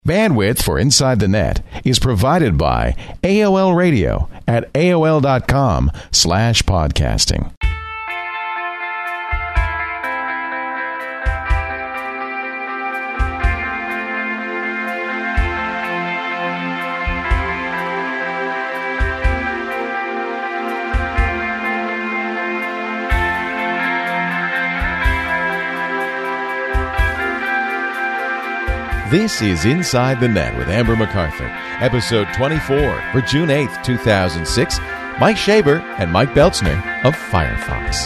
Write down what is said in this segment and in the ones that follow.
Bandwidth for Inside the Net is provided by AOL Radio at AOL.com/podcasting. This is Inside the Net with Amber MacArthur, episode 24 for June 8th, 2006. Mike Shaber and Mike Beltzner of Firefox.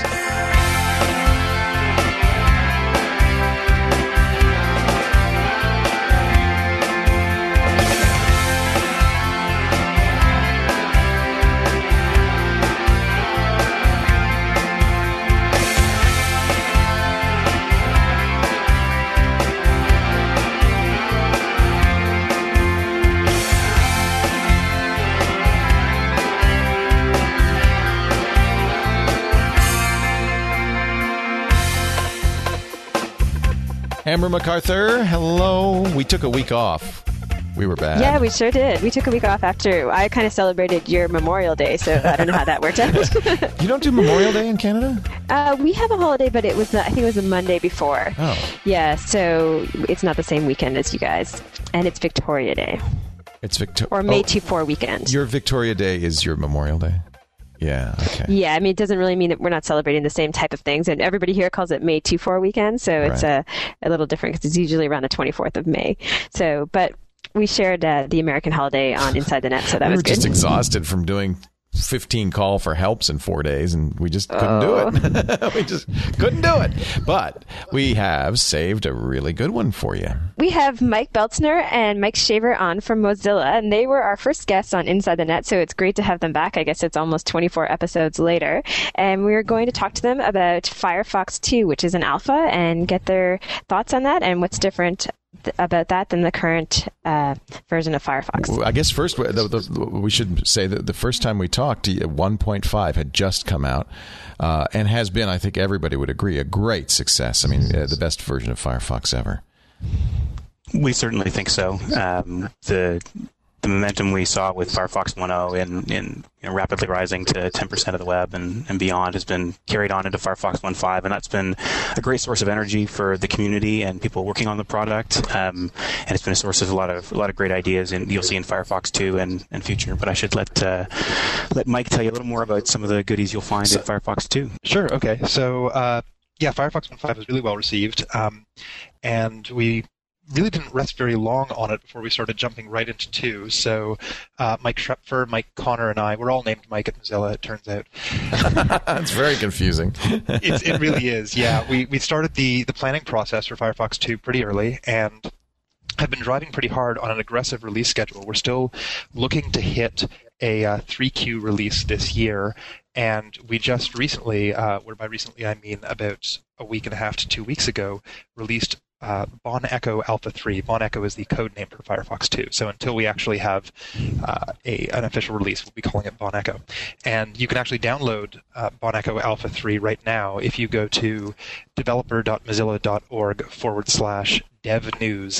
Amber MacArthur, hello. We took a week off. We were bad. Yeah, we sure did. We took a week off after I kind of celebrated your Memorial Day, so I don't know how that worked out. You don't do Memorial Day in Canada? We have a holiday, but it was I think it was the Monday before. Oh. Yeah, so it's not the same weekend as you guys. And it's Victoria Day. It's Victoria. Or May 24 weekend. Your Victoria Day is your Memorial Day? Yeah, okay. Yeah, I mean, it doesn't really mean that we're not celebrating the same type of things. And everybody here calls it May 24 weekend, so it's a little different because it's usually around the 24th of May. So, but we shared the American holiday on Inside the Net, so that was good. We were just exhausted from doing 15 call for helps in 4 days, and we just couldn't do it. We just couldn't do it. But we have saved a really good one for you. We have Mike Beltzner and Mike Shaver on from Mozilla, and they were our first guests on Inside the Net, so it's great to have them back. I guess it's almost 24 episodes later. And we're going to talk to them about Firefox 2, which is an alpha, and get their thoughts on that and what's different about that than the current version of Firefox. I guess first we should say that the first time we talked, 1.5 had just come out and has been, I think everybody would agree, a great success. I mean, the best version of Firefox ever. We certainly think so. The momentum we saw with Firefox 1.0 in rapidly rising to 10% of the web and beyond has been carried on into Firefox 1.5, and that's been a great source of energy for the community and people working on the product. And it's been a source of a lot of great ideas, and you'll see in Firefox 2 and future. But I should let Mike tell you a little more about some of the goodies you'll find in Firefox 2. Sure. Okay. So Firefox 1.5 was really well received, and we really didn't rest very long on it before we started jumping right into 2. So Mike Schrepfer, Mike Connor, and I, we're all named Mike at Mozilla, it turns out. It's very confusing. It really is, yeah. We started the planning process for Firefox 2 pretty early, and have been driving pretty hard on an aggressive release schedule. We're still looking to hit a 3Q release this year, and we just recently, where by recently I mean about a week and a half to 2 weeks ago, released Bon Echo Alpha 3. Bon Echo is the code name for Firefox 2. So until we actually have an official release, we'll be calling it Bon Echo. And you can actually download Bon Echo Alpha 3 right now if you go to developer.mozilla.org/devnews,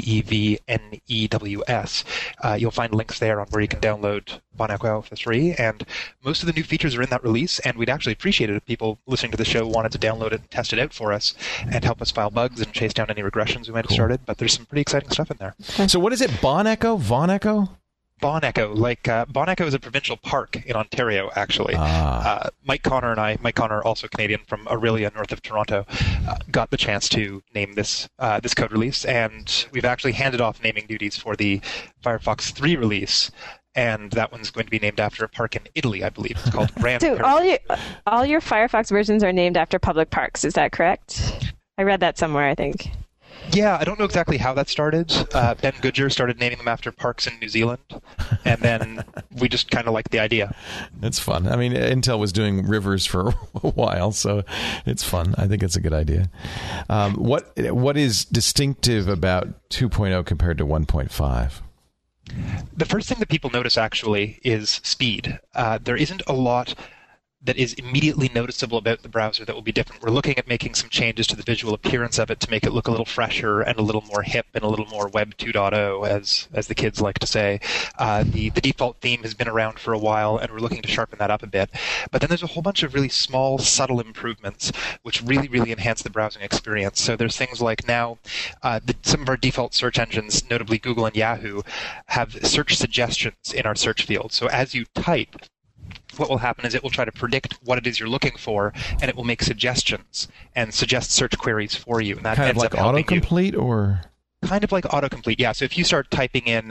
DEVNEWS. You'll find links there on where you can download Bon Echo Alpha 3, and most of the new features are in that release, and we'd actually appreciate it if people listening to the show wanted to download it and test it out for us and help us file bugs and chase down any regressions we might have started, but there's some pretty exciting stuff in there. So what is it, Bon Echo? Von Echo? Bon Echo. Bon Echo is a provincial park in Ontario, actually. Mike Connor and I, Mike Connor, also Canadian from Orillia, north of Toronto, got the chance to name this code release, and we've actually handed off naming duties for the Firefox 3 release, and that one's going to be named after a park in Italy, I believe. It's called Grand So Paris. all your Firefox versions are named after public parks, is that correct? I read that somewhere, I think. Yeah, I don't know exactly how that started. Ben Goodger started naming them after parks in New Zealand, and then we just kind of liked the idea. It's fun. I mean, Intel was doing rivers for a while, so it's fun. I think it's a good idea. What is distinctive about 2.0 compared to 1.5? The first thing that people notice, actually, is speed. There isn't a lot that is immediately noticeable about the browser that will be different. We're looking at making some changes to the visual appearance of it to make it look a little fresher and a little more hip and a little more Web 2.0, as the kids like to say. The default theme has been around for a while, and we're looking to sharpen that up a bit. But then there's a whole bunch of really small, subtle improvements which really, really enhance the browsing experience. So there's things like now some of our default search engines, notably Google and Yahoo, have search suggestions in our search field. So as you type, what will happen is it will try to predict what it is you're looking for, and it will make suggestions and suggest search queries for you. And that kind of ends like up helping autocomplete, or kind of like autocomplete, yeah. So if you start typing in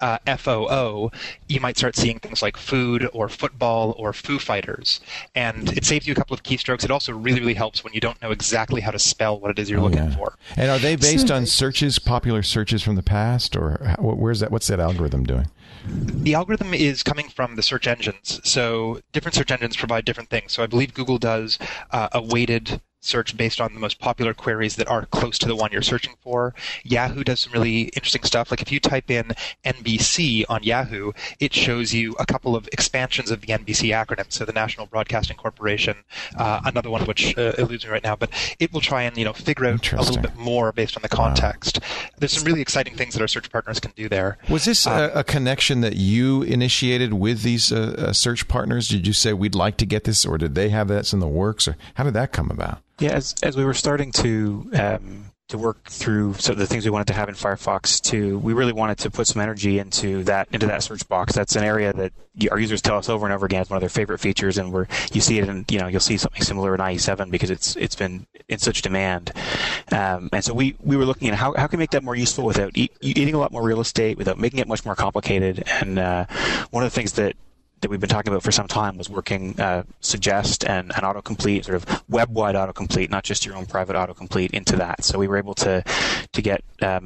FOO, you might start seeing things like food or football or Foo Fighters, and it saves you a couple of keystrokes. It also really, really helps when you don't know exactly how to spell what it is you're looking for. And are they based on searches, popular searches from the past, or where's that? What's that algorithm doing? The algorithm is coming from the search engines. So different search engines provide different things. So I believe Google does a weighted search based on the most popular queries that are close to the one you're searching for. Yahoo does some really interesting stuff. Like if you type in NBC on Yahoo, it shows you a couple of expansions of the NBC acronym, so the National Broadcasting Corporation, another one which eludes me right now, but it will try and figure out a little bit more based on the context. Wow. There's some really exciting things that our search partners can do there. Was this a connection that you initiated with these search partners? Did you say we'd like to get this, or did they have that in the works, or how did that come about? Yeah, as we were starting to work through the things we wanted to have in Firefox 2, we really wanted to put some energy into that search box. That's an area that our users tell us over and over again is one of their favorite features, and you see it in you'll see something similar in IE7 because it's been in such demand. And so we were looking at how can we make that more useful without eating a lot more real estate, without making it much more complicated. And one of the things that we've been talking about for some time was working suggest and autocomplete, sort of web-wide autocomplete, not just your own private autocomplete, into that. So we were able to get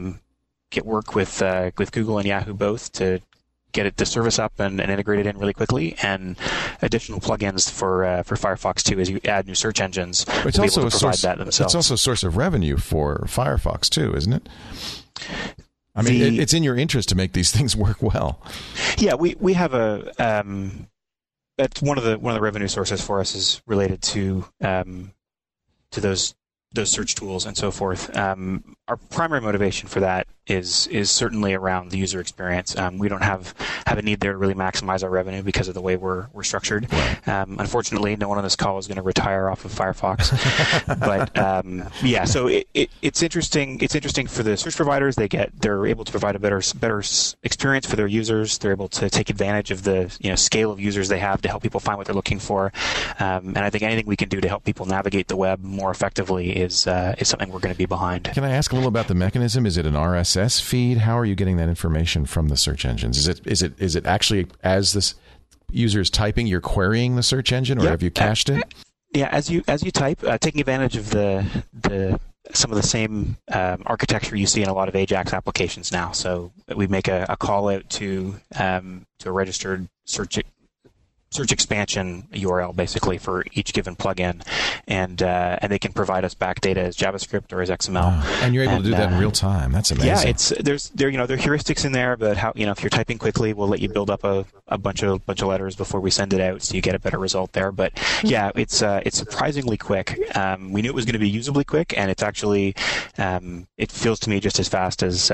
work with Google and Yahoo both to get the service up and integrate it in really quickly, and additional plugins for Firefox 2 as you add new search engines. It's also a source of revenue for Firefox too, isn't it? I mean, it's in your interest to make these things work well. Yeah, we have that's one of the revenue sources for us is related to those search tools and so forth. Our primary motivation for that is certainly around the user experience. We don't have a need there to really maximize our revenue because of the way we're structured. Right. Unfortunately, no one on this call is going to retire off of Firefox. But yeah, so it's interesting. It's interesting for the search providers. They're able to provide a better experience for their users. They're able to take advantage of the scale of users they have to help people find what they're looking for. And I think anything we can do to help people navigate the web more effectively is something we're going to be behind. Can I ask a little about the mechanism? Is it an RSS feed? How are you getting that information from the search engines? Is it actually as this user is typing, you're querying the search engine, or have you cached it? Yeah, as you type, taking advantage of some of the same architecture you see in a lot of Ajax applications now. So we make a call out to a registered search expansion URL basically for each given plugin, and they can provide us back data as JavaScript or as XML. Wow. And you're able to do that in real time. That's amazing. Yeah, there are heuristics in there, but how if you're typing quickly, we'll let you build up a bunch of letters before we send it out, so you get a better result there. But yeah, it's surprisingly quick. We knew it was going to be usably quick, and it's actually it feels to me just as fast as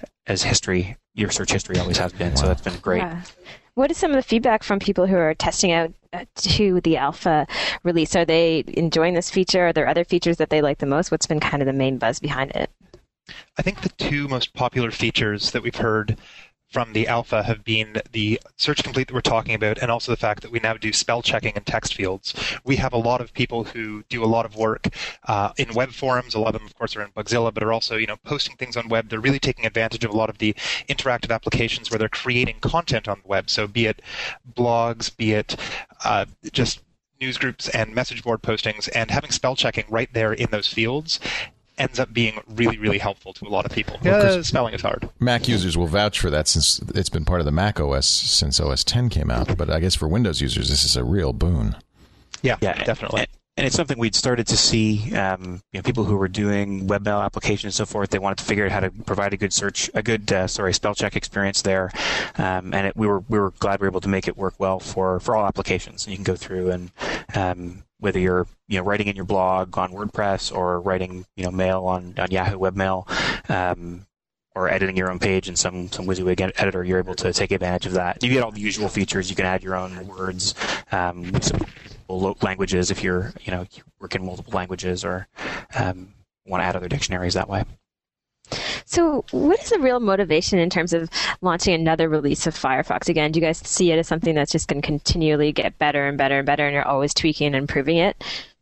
your search history always has been. Wow. So that's been great. Yeah. What is some of the feedback from people who are testing out to the alpha release? Are they enjoying this feature? Are there other features that they like the most? What's been kind of the main buzz behind it? I think the two most popular features that we've heard from the alpha have been the search complete that we're talking about, and also the fact that we now do spell checking in text fields. We have a lot of people who do a lot of work in web forums. A lot of them, of course, are in Bugzilla, but are also posting things on web. They're really taking advantage of a lot of the interactive applications where they're creating content on the web. So be it blogs, be it just news groups and message board postings, and having spell checking right there in those fields ends up being really, really helpful to a lot of people. Well, spelling is hard. Mac users will vouch for that since it's been part of the Mac OS since OS 10 came out. But I guess for Windows users, this is a real boon. Yeah, definitely. it's something we'd started to see. People who were doing webmail applications and so forth, they wanted to figure out how to provide a good spell check experience there, and we were glad we were able to make it work well for all applications. And you can go through and whether you're writing in your blog on WordPress or writing mail on Yahoo Webmail, or editing your own page in some WYSIWYG editor, you're able to take advantage of that. You get all the usual features. You can add your own words, with some languages if you work in multiple languages or want to add other dictionaries that way. So what is the real motivation in terms of launching another release of Firefox? Again, do you guys see it as something that's just going to continually get better and better and better, and you're always tweaking and improving it?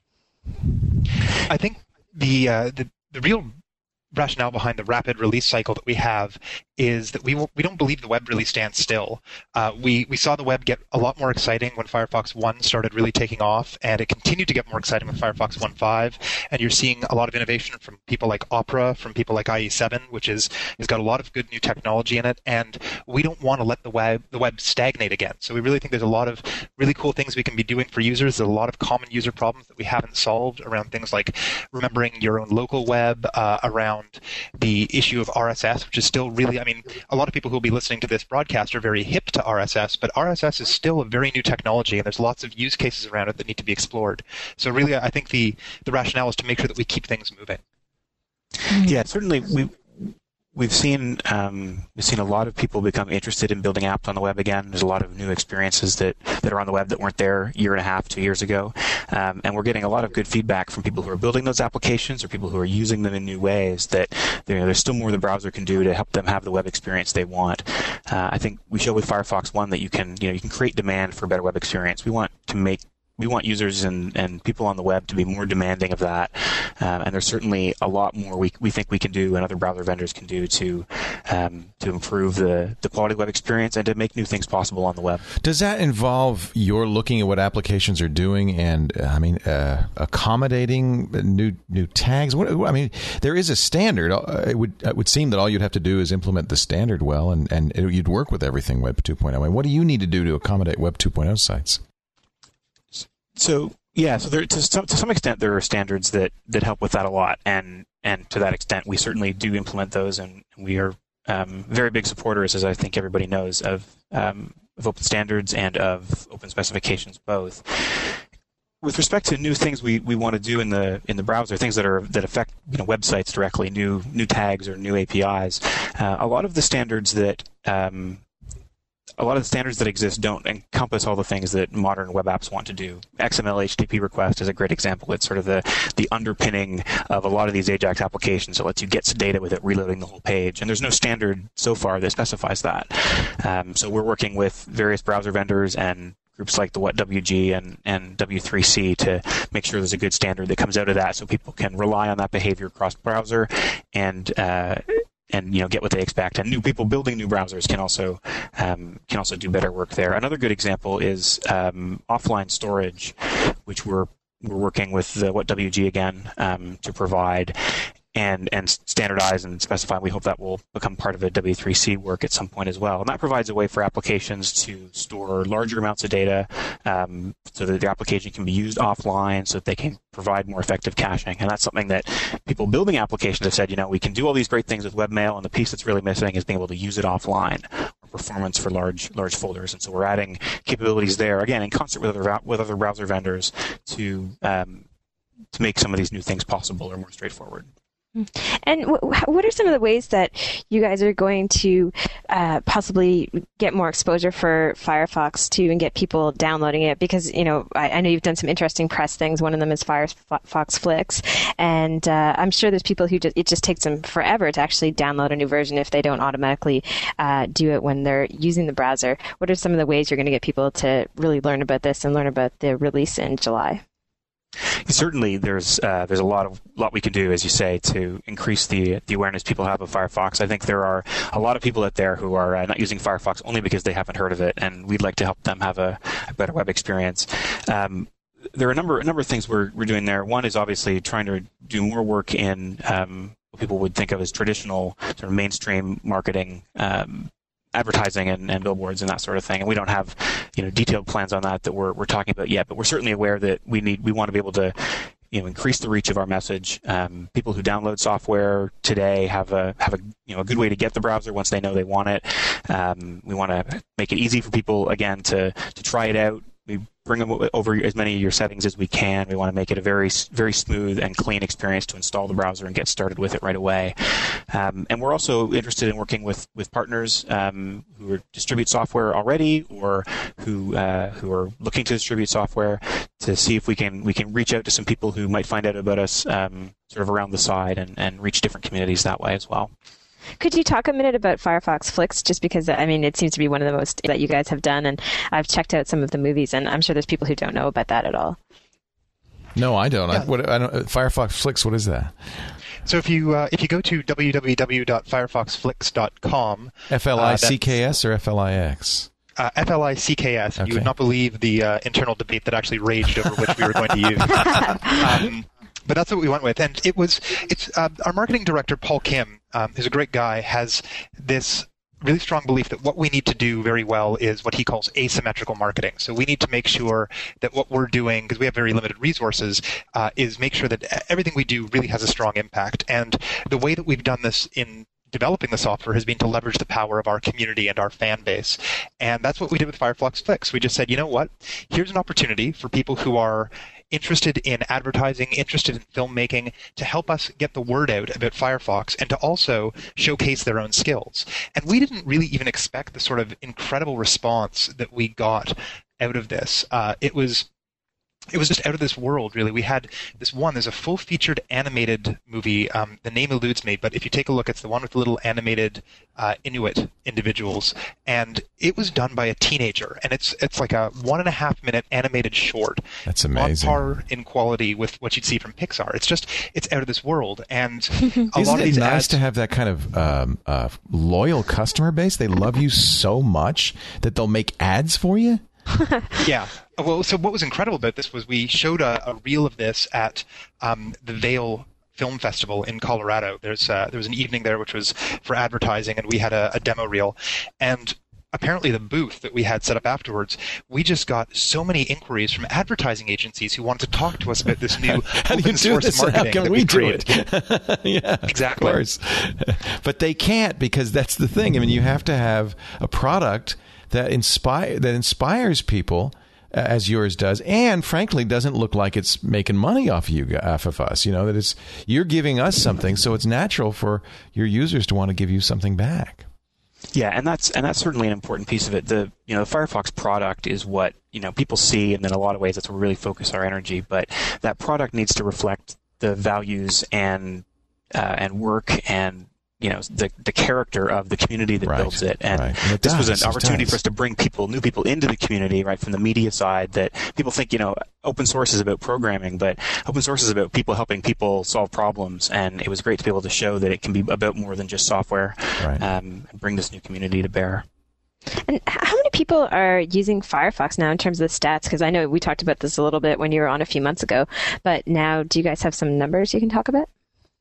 I think the real rationale behind the rapid release cycle that we have is that we don't believe the web really stands still. We saw the web get a lot more exciting when Firefox 1 started really taking off, and it continued to get more exciting with Firefox 1.5. And you're seeing a lot of innovation from people like Opera, from people like IE7, which has got a lot of good new technology in it. And we don't want to let the web stagnate again. So we really think there's a lot of really cool things we can be doing for users. There's a lot of common user problems that we haven't solved around things like remembering your own local web, around the issue of RSS, which is still really, a lot of people who will be listening to this broadcast are very hip to RSS, but RSS is still a very new technology, and there's lots of use cases around it that need to be explored. So really, I think the rationale is to make sure that we keep things moving. Yeah, certainly we've seen a lot of people become interested in building apps on the web again. There's a lot of new experiences that are on the web that weren't there a year and a half, 2 years ago. And we're getting a lot of good feedback from people who are building those applications or people who are using them in new ways that there's still more the browser can do to help them have the web experience they want. I think we show with Firefox 1 that you can create demand for a better web experience. We want users and people on the web to be more demanding of that. And there's certainly a lot more we think we can do and other browser vendors can do to improve the quality of the web experience and to make new things possible on the web. Does that involve your looking at what applications are doing and accommodating new tags? There is a standard. It would seem that all you'd have to do is implement the standard well, and you'd work with everything Web 2.0. What do you need to do to accommodate Web 2.0 sites? So there, to some extent, there are standards that help with that a lot, and to that extent, we certainly do implement those, and we are very big supporters, as I think everybody knows, of open standards and of open specifications both. With respect to new things we want to do in the browser, things that affect websites directly, new tags or new APIs, a lot of the standards that exist don't encompass all the things that modern web apps want to do. XML HTTP request is a great example. It's sort of the underpinning of a lot of these AJAX applications. It lets you get data with it reloading the whole page. And there's no standard so far that specifies that. So we're working with various browser vendors and groups like the WhatWG and W3C to make sure there's a good standard that comes out of that so people can rely on that behavior across browser and get what they expect. And new people building new browsers can also do better work there. Another good example is offline storage, which we're working with the WhatWG again to provide and standardize and specify. We hope that will become part of the W3C work at some point as well. And that provides a way for applications to store larger amounts of data so that the application can be used offline so that they can provide more effective caching. And that's something that people building applications have said, we can do all these great things with webmail, and the piece that's really missing is being able to use it offline or performance for large folders. And so we're adding capabilities there, again, in concert with other browser vendors to make some of these new things possible or more straightforward. And what are some of the ways that you guys are going to possibly get more exposure for Firefox 2 and get people downloading it? Because, I know you've done some interesting press things. One of them is Firefox Flicks. And I'm sure there's people who it just takes them forever to actually download a new version if they don't automatically do it when they're using the browser. What are some of the ways you're going to get people to really learn about this and learn about the release in July? Certainly, there's a lot we can do, as you say, to increase the awareness people have of Firefox. I think there are a lot of people out there who are not using Firefox only because they haven't heard of it, and we'd like to help them have a better web experience. There are a number of things we're doing there. One is obviously trying to do more work in what people would think of as traditional sort of mainstream marketing advertising and billboards and that sort of thing. And we don't have, detailed plans on that we're talking about yet, but we're certainly aware that we want to be able to, increase the reach of our message. People who download software today have a good way to get the browser once they know they want it. We want to make it easy for people, again, to try it out. We bring them over as many of your settings as we can. We want to make it a very, very smooth and clean experience to install the browser and get started with it right away. And we're also interested in working with partners who distribute software already, or who are looking to distribute software, to see if we can reach out to some people who might find out about us sort of around the side and reach different communities that way as well. Could you talk a minute about Firefox Flicks, just because, it seems to be one of the most that you guys have done, and I've checked out some of the movies, and I'm sure there's people who don't know about that at all. No, I don't. Yeah. I don't. Firefox Flicks, what is that? So if you go to www.firefoxflicks.com, FLICKS or FLIX? FLICKS. Okay. You would not believe the internal debate that actually raged over which we were going to use. But that's what we went with, and it's our marketing director, Paul Kim, who's a great guy, has this really strong belief that what we need to do very well is what he calls asymmetrical marketing. So we need to make sure that what we're doing, because we have very limited resources, is make sure that everything we do really has a strong impact. And the way that we've done this in developing the software has been to leverage the power of our community and our fan base. And that's what we did with Firefox Flicks. We just said, you know what? Here's an opportunity for people who are interested in advertising, interested in filmmaking, to help us get the word out about Firefox and to also showcase their own skills. And we didn't really even expect the sort of incredible response that we got out of this. It was just out of this world, really. We had there's a full-featured animated movie. The name eludes me, but if you take a look, it's the one with the little animated Inuit individuals. And it was done by a teenager. And it's like a 1.5-minute animated short. That's amazing. On par in quality with what you'd see from Pixar. It's out of this world. And a Isn't lot of it these nice ads, to have that kind of loyal customer base? They love you so much that they'll make ads for you? Yeah. Well, so what was incredible about this was we showed a reel of this at the Vail Film Festival in Colorado. There was an evening there which was for advertising, and we had a demo reel. And apparently the booth that we had set up afterwards, we just got so many inquiries from advertising agencies who wanted to talk to us about this new How do you open do source this? marketing How can that we we do created. it? Yeah, Exactly. Of course. But they can't, because that's the thing. I mean, you have to have a product that inspires people, as yours does, and frankly doesn't look like it's making money off of us. That you're giving us something, so it's natural for your users to want to give you something back. Yeah, and that's certainly an important piece of it. The Firefox product is what people see, and in a lot of ways that's where we really focus our energy. But that product needs to reflect the values and work and the character of the community that builds it. And this was an opportunity for us to bring new people into the community, right, from the media side, that people think, open source is about programming, but open source is about people helping people solve problems. And it was great to be able to show that it can be about more than just software, and bring this new community to bear. And how many people are using Firefox now in terms of the stats? Because I know we talked about this a little bit when you were on a few months ago, but now do you guys have some numbers you can talk about?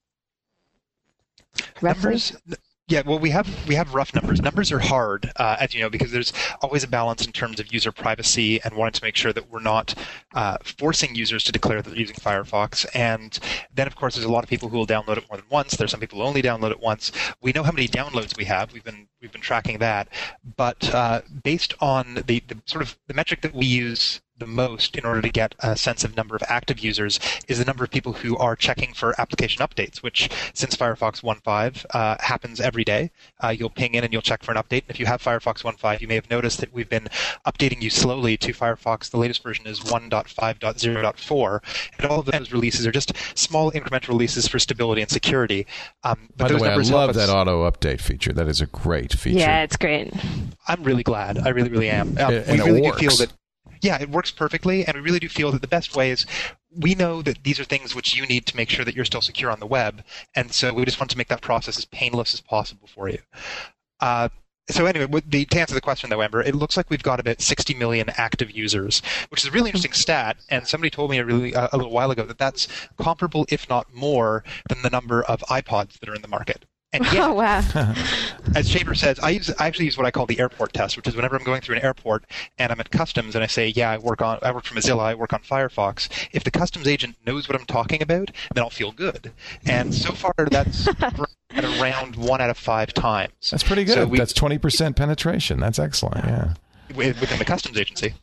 Roughly? Numbers? Yeah, well, we have rough numbers. Numbers are hard, as you know, because there's always a balance in terms of user privacy and wanting to make sure that we're not forcing users to declare that they're using Firefox. And then, of course, there's a lot of people who will download it more than once. There's some people who only download it once. We know how many downloads we have. We've been tracking that. But based on the sort of the metric that we use the most in order to get a sense of number of active users is the number of people who are checking for application updates, which since Firefox 1.5 happens every day. You'll ping in and you'll check for an update. If you have Firefox 1.5, you may have noticed that we've been updating you slowly to Firefox. The latest version is 1.5.0.4, and all of those releases are just small incremental releases for stability and security. By the way, I love that auto update feature. That is a great feature. Yeah, it's great. I'm really glad. I really, really am. And we it really works. do feel that. Yeah, it works perfectly, and we really do feel that the best way is we know that these are things which you need to make sure that you're still secure on the web, and so we just want to make that process as painless as possible for you. So anyway, to answer the question, though, Amber, it looks like we've got about 60 million active users, which is a really interesting stat, and somebody told me a little while ago that that's comparable, if not more, than the number of iPods that are in the market. And yet, Oh, wow. as Shaver says, I actually use what I call the airport test, which is whenever I'm going through an airport and I'm at customs and I say, yeah, I work for Mozilla, I work on Firefox. If the customs agent knows what I'm talking about, then I'll feel good. And so far, that's at around 1 out of 5 times. That's pretty good. So that's 20% penetration. That's excellent. Yeah. Within the customs agency.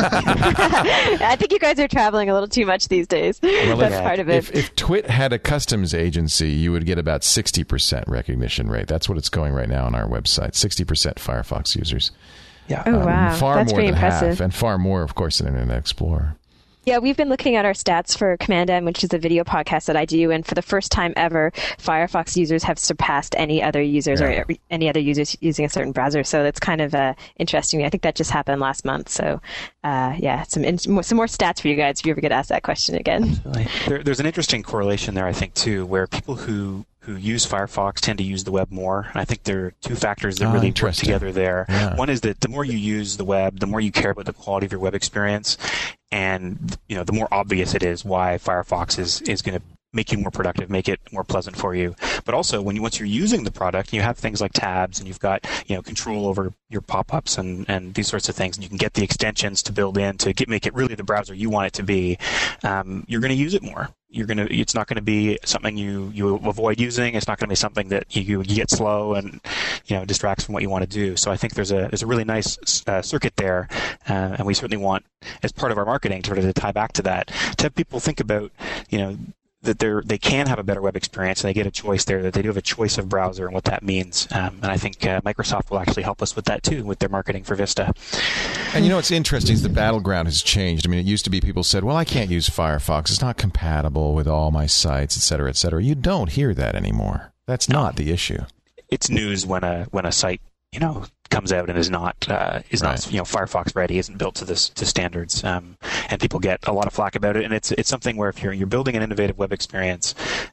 I think you guys are traveling a little too much these days. Well, that's part of it. If Twit had a customs agency, you would get about 60% recognition rate. That's what it's going right now on our website. 60% Firefox users. Yeah. Oh, wow. Far that's more pretty than impressive. half, and far more, of course, than Internet Explorer. Yeah, we've been looking at our stats for Command M, which is a video podcast that I do, and for the first time ever, Firefox users have surpassed any other users or any other users using a certain browser. So that's kind of interesting. I think that just happened last month. So, some more stats for you guys if you ever get asked that question again. There's an interesting correlation there, I think, too, where people who use Firefox tend to use the web more. And I think there are 2 factors that really work together there. Yeah. One is that the more you use the web, the more you care about the quality of your web experience, and the more obvious it is why Firefox is going to make you more productive, make it more pleasant for you. But also, once you're using the product, you have things like tabs, and you've got control over your pop-ups and these sorts of things, and you can get the extensions to build in to make it really the browser you want it to be. You're going to use it more. It's not going to be something you avoid using. It's not going to be something that you get slow and distracts from what you want to do. So I think there's a really nice circuit there, and we certainly want, as part of our marketing, to tie back to that, to have people think about that they can have a better web experience, and they get a choice there, that they do have a choice of browser and what that means. And I think Microsoft will actually help us with that too, with their marketing for Vista. And what's interesting is the battleground has changed. I mean, it used to be people said, well, I can't use Firefox. It's not compatible with all my sites, et cetera, et cetera. You don't hear that anymore. That's not the issue. It's news when a site, comes out and is not Firefox ready, isn't built to standards, and people get a lot of flack about it. And it's something where if you're building an innovative web experience,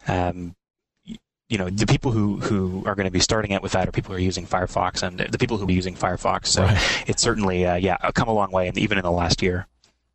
the people who are going to be starting out with that are people who are using Firefox, and the people who are using Firefox. So it's certainly come a long way, and even in the last year.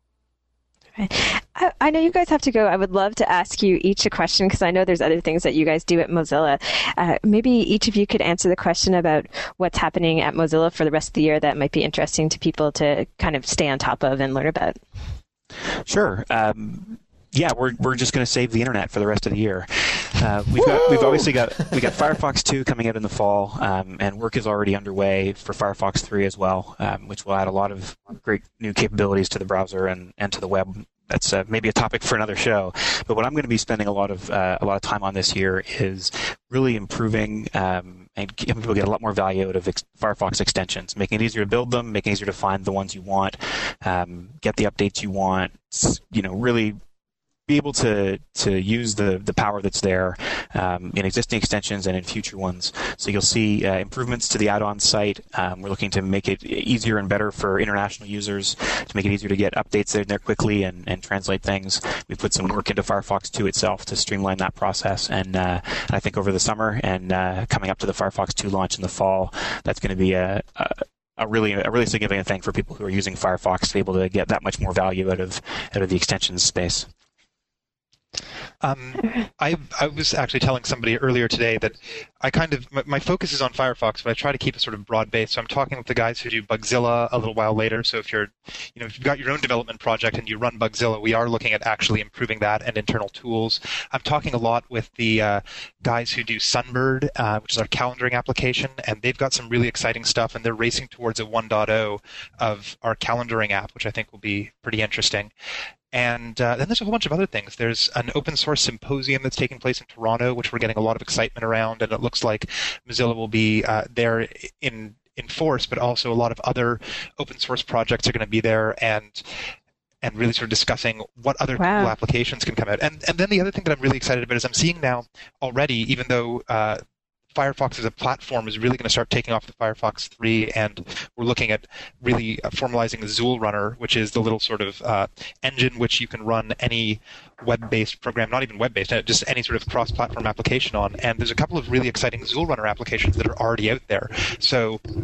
I know you guys have to go. I would love to ask you each a question, because I know there's other things that you guys do at Mozilla. Maybe each of you could answer the question about what's happening at Mozilla for the rest of the year that might be interesting to people to kind of stay on top of and learn about. Sure. We're just going to save the internet for the rest of the year. We've obviously got Firefox 2 coming out in the fall, and work is already underway for Firefox 3 as well, which will add a lot of great new capabilities to the browser and to the web. That's maybe a topic for another show. But what I'm going to be spending a lot of time on this year is really improving and having people get a lot more value out of Firefox extensions, making it easier to build them, making it easier to find the ones you want, get the updates you want. Really be able to use the power that's there in existing extensions and in future ones. So you'll see improvements to the add-on site. We're looking to make it easier and better for international users, to make it easier to get updates there quickly and translate things. We've put some work into Firefox 2 itself to streamline that process. And I think over the summer and coming up to the Firefox 2 launch in the fall, that's going to be a really significant thing for people who are using Firefox to be able to get that much more value out of the extensions space. I was actually telling somebody earlier today that my focus is on Firefox, but I try to keep it sort of broad based. So I'm talking with the guys who do Bugzilla a little while later. So if you've got your own development project and you run Bugzilla, we are looking at actually improving that and internal tools. I'm talking a lot with the guys who do Sunbird, which is our calendaring application, and they've got some really exciting stuff, and they're racing towards a 1.0 of our calendaring app, which I think will be pretty interesting. And then there's a whole bunch of other things. There's an open source symposium that's taking place in Toronto, which we're getting a lot of excitement around, and it looks like Mozilla will be there in force, but also a lot of other open source projects are going to be there and really sort of discussing what other cool applications can come out. And then the other thing that I'm really excited about is I'm seeing now already, even though Firefox as a platform is really going to start taking off the Firefox 3, and we're looking at really formalizing Zool Runner, which is the little sort of engine which you can run any web-based program, not even web-based, just any sort of cross-platform application on. And there's a couple of really exciting Zool Runner applications that are already out there. So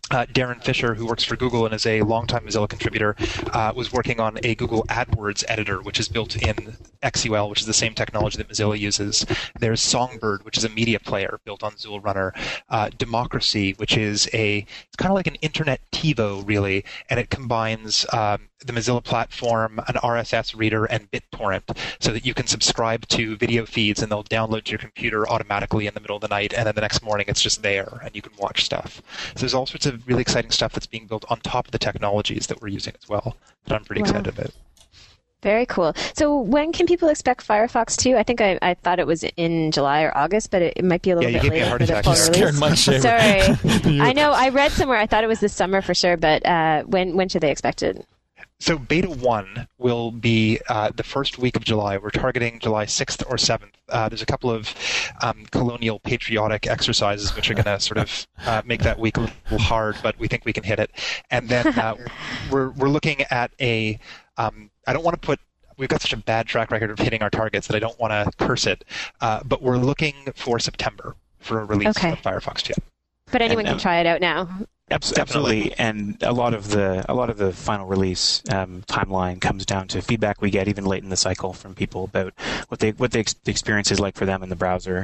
Darren Fisher, who works for Google and is a longtime Mozilla contributor, was working on a Google AdWords editor, which is built in XUL, which is the same technology that Mozilla uses. There's Songbird, which is a media player built on Zool Runner. Democracy, which is it's kind of like an internet TiVo, really, and it combines the Mozilla platform, an RSS reader, and BitTorrent, so that you can subscribe to video feeds and they'll download to your computer automatically in the middle of the night, and then the next morning it's just there and you can watch stuff. So there's all sorts of really exciting stuff that's being built on top of the technologies that we're using as well that I'm pretty excited about. Very cool. So when can people expect Firefox 2? I think I thought it was in July or August, but it might be a little bit later for the full release. Sorry. I know. I read somewhere. I thought it was this summer for sure, but when should they expect it? So Beta 1 will be the first week of July. We're targeting July 6th or 7th. There's a couple of colonial patriotic exercises which are going to sort of make that week a little hard, but we think we can hit it. And then we're looking at I don't want to put we've got such a bad track record of hitting our targets that I don't want to curse it, but we're looking for September for a release of Firefox 2. But anyone can try it out now. Absolutely, and a lot of the final release timeline comes down to feedback we get even late in the cycle from people about what the experience is like for them in the browser.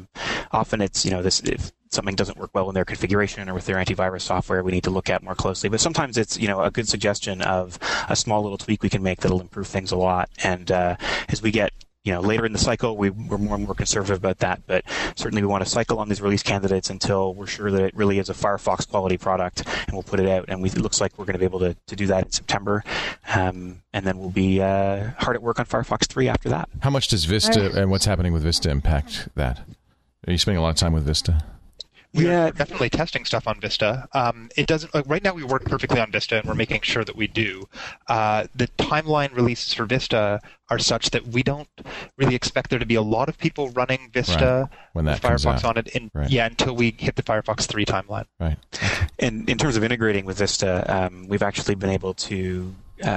Often it's if something doesn't work well in their configuration or with their antivirus software, we need to look at more closely. But sometimes it's a good suggestion of a small little tweak we can make that'll improve things a lot. And as we get later in the cycle, we're more and more conservative about that, but certainly we want to cycle on these release candidates until we're sure that it really is a Firefox quality product, and we'll put it out. And it looks like we're going to be able to do that in September, and then we'll be hard at work on Firefox 3 after that. How much does Vista and what's happening with Vista impact that? Are you spending a lot of time with Vista? We're definitely testing stuff on Vista. It doesn't right now. We work perfectly on Vista, and we're making sure that we do. The timeline releases for Vista are such that we don't really expect there to be a lot of people running Vista when that with Firefox comes on it. Until we hit the Firefox 3 timeline. Right. And in terms of integrating with Vista, we've actually been able to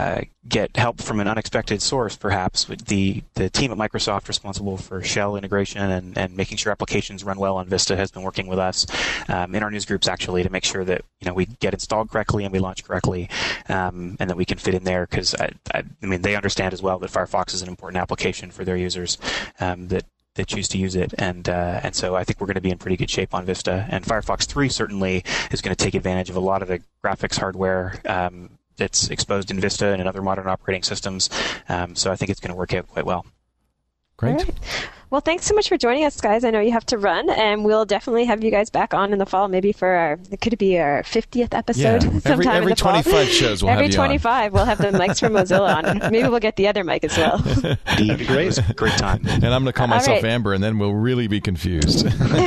get help from an unexpected source, perhaps. With the team at Microsoft responsible for shell integration and making sure applications run well on Vista has been working with us in our news groups, actually, to make sure that we get installed correctly and we launch correctly, and that we can fit in there, because I mean they understand as well that Firefox is an important application for their users that choose to use it, and so I think we're going to be in pretty good shape on Vista. And Firefox 3 certainly is going to take advantage of a lot of the graphics hardware that's exposed in Vista and in other modern operating systems. So I think it's going to work out quite well. Great. Right. Well, thanks so much for joining us, guys. I know you have to run, and we'll definitely have you guys back on in the fall, maybe for could it be our 50th episode sometime every in the fall? 25 shows we'll have you on. Every 25, we'll have the mics from Mozilla on. Maybe we'll get the other mic as well. That'd be great. Great time. And I'm going to call myself Amber, and then we'll really be confused.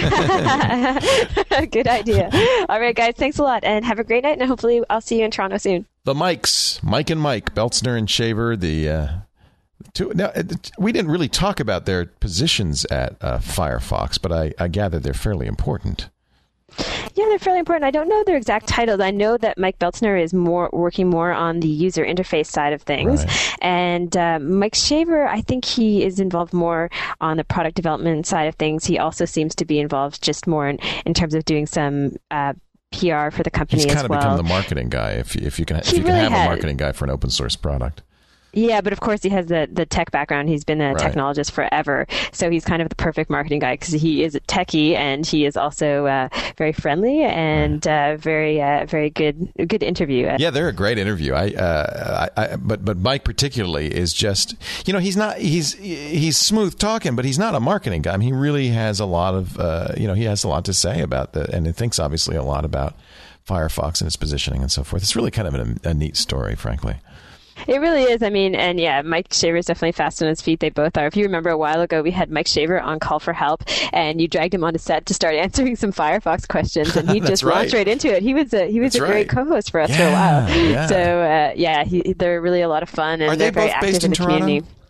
Good idea. All right, guys, thanks a lot, and have a great night, and hopefully I'll see you in Toronto soon. The mics, Mike and Mike, Beltzner and Shaver, now, we didn't really talk about their positions at Firefox, but I gather they're fairly important. Yeah, they're fairly important. I don't know their exact titles. I know that Mike Beltzner is working more on the user interface side of things. Right. And Mike Shaver, I think he is involved more on the product development side of things. He also seems to be involved just more in terms of doing some PR for the company as well. He's kind of become the marketing guy, if you can have a marketing guy for an open source product. Yeah, but of course he has the tech background. He's been a technologist forever, so he's kind of the perfect marketing guy because he is a techie and he is also very friendly and very good interview. Yeah, they're a great interview. But Mike particularly is just he's smooth talking, but he's not a marketing guy. I mean, he really has a lot of he has a lot to say about and he thinks obviously a lot about Firefox and its positioning and so forth. It's really kind of a neat story, frankly. It really is. I mean, and yeah, Mike Shaver is definitely fast on his feet. They both are. If you remember a while ago, we had Mike Shaver on Call for Help, and you dragged him onto set to start answering some Firefox questions, and he just launched right into it. He was a great co-host for us for a while. Yeah. So they're really a lot of fun, and they're very active in the community.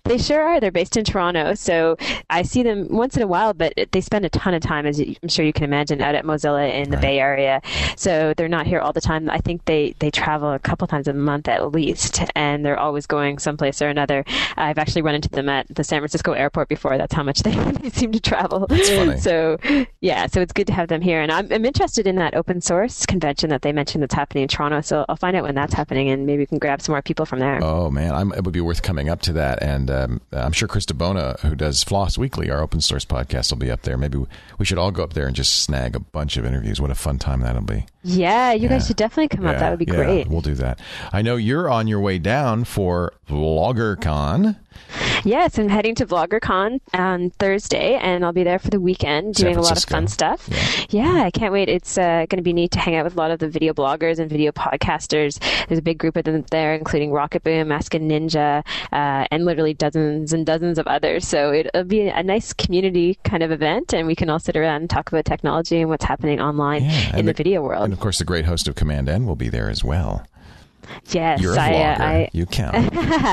They sure are. They're based in Toronto, so I see them once in a while, but they spend a ton of time, as I'm sure you can imagine, out at Mozilla in the Bay Area. So they're not here all the time. I think they travel a couple times a month at least, and they're always going someplace or another. I've actually run into them at the San Francisco airport before. That's how much they seem to travel. That's funny. So it's good to have them here. And I'm interested in that open source convention that they mentioned that's happening in Toronto. So I'll find out when that's happening, and maybe we can grab some more people from there. Oh, man. It would be worth coming up to that. And I'm sure Chris DeBona, who does Floss Weekly, our open source podcast, will be up there. Maybe we should all go up there and just snag a bunch of interviews. What a fun time that'll be. Yeah, you guys should definitely come up. That would be great. We'll do that. I know you're on your way down for VloggerCon. Yes, I'm heading to VloggerCon on Thursday, and I'll be there for the weekend doing a lot of fun stuff. Yeah, I can't wait. It's going to be neat to hang out with a lot of the video bloggers and video podcasters. There's a big group of them there, including Rocket Boom, Ask a Ninja, and literally dozens and dozens of others. So it'll be a nice community kind of event, and we can all sit around and talk about technology and what's happening online in the video world. And, of course, the great host of Command N will be there as well. Yes, you're a vlogger. You count.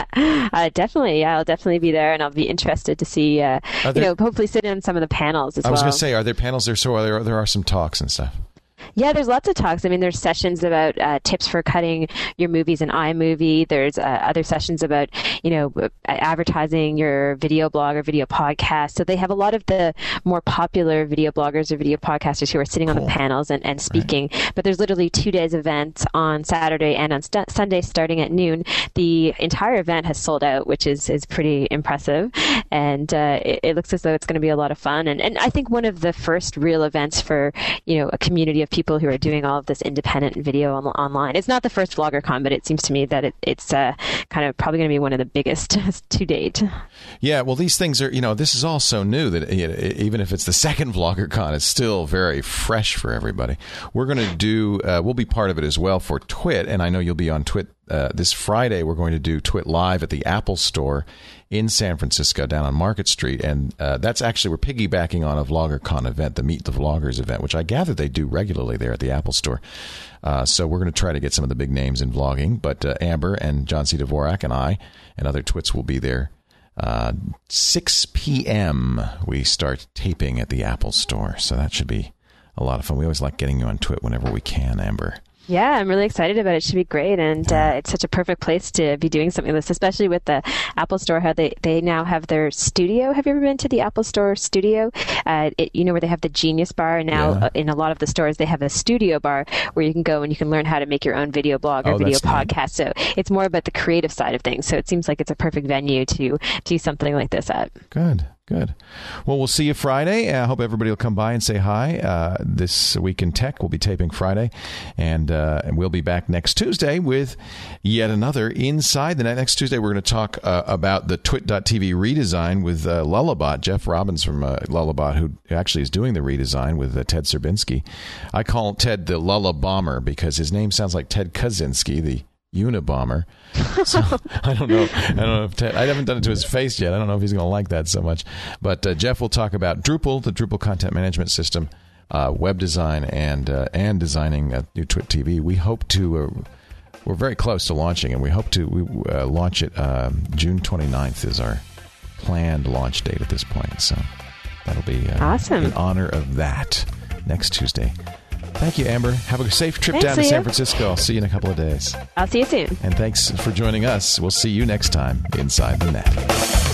Definitely, I'll definitely be there, and I'll be interested to see, hopefully sit in some of the panels as well. I was going to say, are there panels there? So there are some talks and stuff. Yeah, there's lots of talks. I mean, there's sessions about tips for cutting your movies in iMovie. There's other sessions about, advertising your video blog or video podcast. So they have a lot of the more popular video bloggers or video podcasters who are sitting on the panels and speaking. Right. But there's literally 2 days events on Saturday and on Sunday starting at noon. The entire event has sold out, which is pretty impressive. And it looks as though it's going to be a lot of fun. And I think one of the first real events for, a community of people who are doing all of this independent video online. It's not the first VloggerCon, but it seems to me that it's kind of probably going to be one of the biggest to date. Yeah, well, these things are, this is all so new that even if it's the second VloggerCon, it's still very fresh for everybody. We're going to do, we'll be part of it as well for Twit, and I know you'll be on Twit this Friday. We're going to do Twit Live at the Apple Store in San Francisco down on Market Street. And that's actually, we're piggybacking on a VloggerCon event, the Meet the Vloggers event, which I gather they do regularly there at the Apple Store. So we're going to try to get some of the big names in vlogging. But Amber and John C. Dvorak and I and other Twits will be there. 6 p.m. we start taping at the Apple Store. So that should be a lot of fun. We always like getting you on Twit whenever we can, Amber. Yeah, I'm really excited about it. It should be great, and it's such a perfect place to be doing something like this, especially with the Apple Store, how they now have their studio. Have you ever been to the Apple Store studio? Where they have the Genius Bar, and now in a lot of the stores they have a studio bar where you can go and you can learn how to make your own video blog or video podcast. So it's more about the creative side of things. So it seems like it's a perfect venue to do something like this at. Good. Well, we'll see you Friday. I hope everybody will come by and say hi. This Week in Tech, we'll be taping Friday. And we'll be back next Tuesday with yet another Inside the Net. Next Tuesday, we're going to talk about the Twit.tv redesign with Lullabot, Jeff Robbins from Lullabot, who actually is doing the redesign with Ted Serbinski. I call Ted the Lullabomber because his name sounds like Ted Kaczynski, the Unabomber. So I don't know if Ted, I haven't done it to his face yet. I don't know if he's going to like that so much. But Jeff will talk about Drupal, the Drupal content management system, web design, and designing a new Twit TV. We hope to. We're very close to launching, and we hope to launch it June 29th is our planned launch date at this point. So that'll be awesome in honor of that next Tuesday. Thank you, Amber. Have a safe trip down to San Francisco. I'll see you in a couple of days. I'll see you soon. And thanks for joining us. We'll see you next time inside the Net.